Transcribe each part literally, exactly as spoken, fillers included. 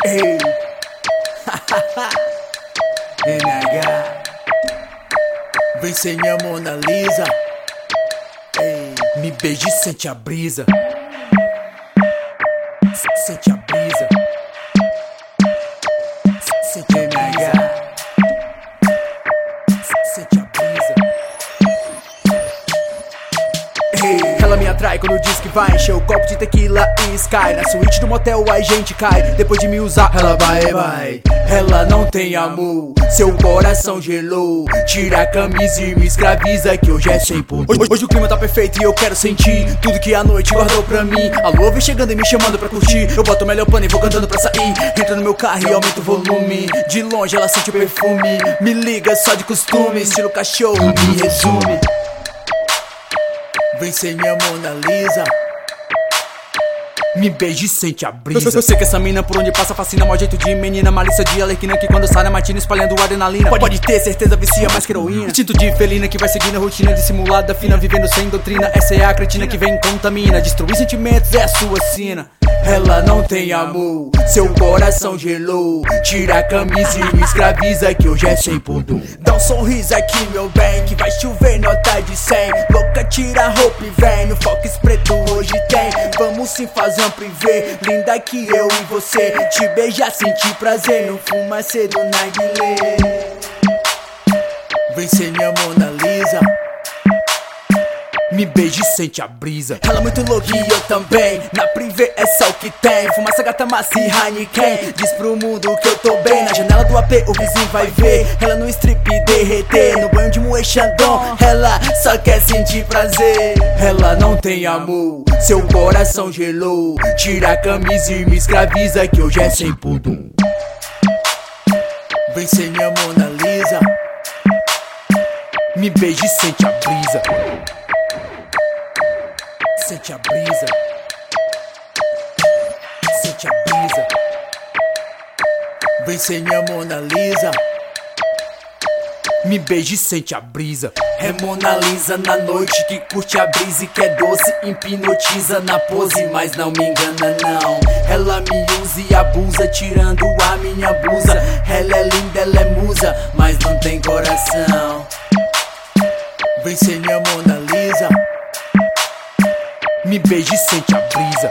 Ei, N H, vem sem minha Mona Lisa. Ei, me beije e sente a brisa. Sente a brisa. Sente N H, sente a brisa. Ei, ela me atrai quando diz que vai encher o copo de tequila e Sky. Na suíte do motel a gente cai. Depois de me usar, ela vai, vai. Ela não tem amor, seu coração gelou. Tira a camisa e me escraviza, que hoje é sem pudor. Hoje, hoje o clima tá perfeito e eu quero sentir tudo que a noite guardou pra mim. A lua vem chegando e me chamando pra curtir. Eu boto o melhor pano e vou cantando pra sair. Entra no meu carro e aumenta o volume. De longe ela sente o perfume. Me liga só de costume, estilo cachorro, me resume. Vem ser minha Mona Lisa. Me beije e sente a brisa. Eu, eu sei que essa mina por onde passa fascina. Mau jeito de menina, malícia de alequina, que quando sai na matina espalhando adrenalina. Pode, pode ter certeza, vicia mais que heroína. Instinto de felina que vai seguindo a rotina dissimulada, fina, vivendo sem doutrina. Essa é a cretina que vem e contamina. Destruir sentimentos é a sua sina. Ela não tem amor, seu coração gelou. Tira a camisa e me escraviza, que hoje é sem pudor. Dá um sorriso aqui, meu bem, que vai chover nota de cem. Louca, tira a roupa e vem, no Fox preto hoje tem. Vamos sim fazer um privê, linda que eu e você. Te beijar, sentir prazer, no fumacê do narguilé. Vem ser minha Mona Lisa. Me beije e sente a brisa. Ela é muito louca e eu também. Na privê é só o que tem. Fumaça, gata, massa e Heineken. Diz pro mundo que eu tô bem. Na janela do A P o vizinho vai ver. Ela no strip derreter. No banho de Moët Chandon. Ela só quer sentir prazer. Ela não tem amor, seu coração gelou. Tira a camisa e me escraviza, que hoje é sem pudor. Vem ser minha Mona Lisa. Me beije e sente a brisa. Sente a brisa. Sente a brisa. Vem ser minha Mona Lisa. Me beije e sente a brisa. É Mona Lisa na noite que curte a brisa e que é doce, hipnotiza na pose, mas não me engana não. Ela me usa e abusa, tirando a minha blusa. Ela é linda, ela é musa, mas não tem coração. Vem ser minha Mona Lisa. Me beije e sente a brisa.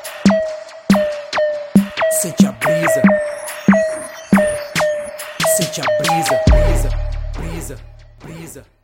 Sente a brisa. Sente a brisa. Brisa, brisa, brisa.